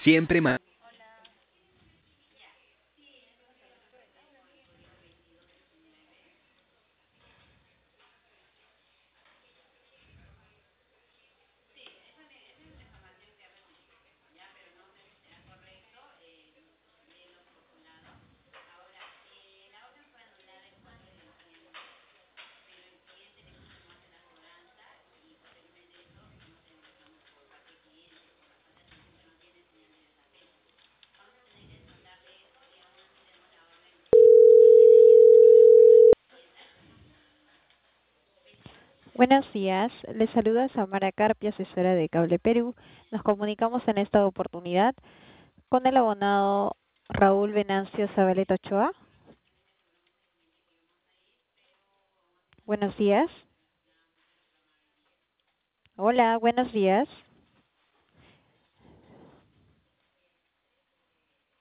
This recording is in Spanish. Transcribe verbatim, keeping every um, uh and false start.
Siempre ma- Buenos días, les saluda Samara Carpia, asesora de Cable Perú. Nos comunicamos en esta oportunidad con el abonado Raúl Venancio Zabaleta Ochoa. Buenos días. Hola, buenos días.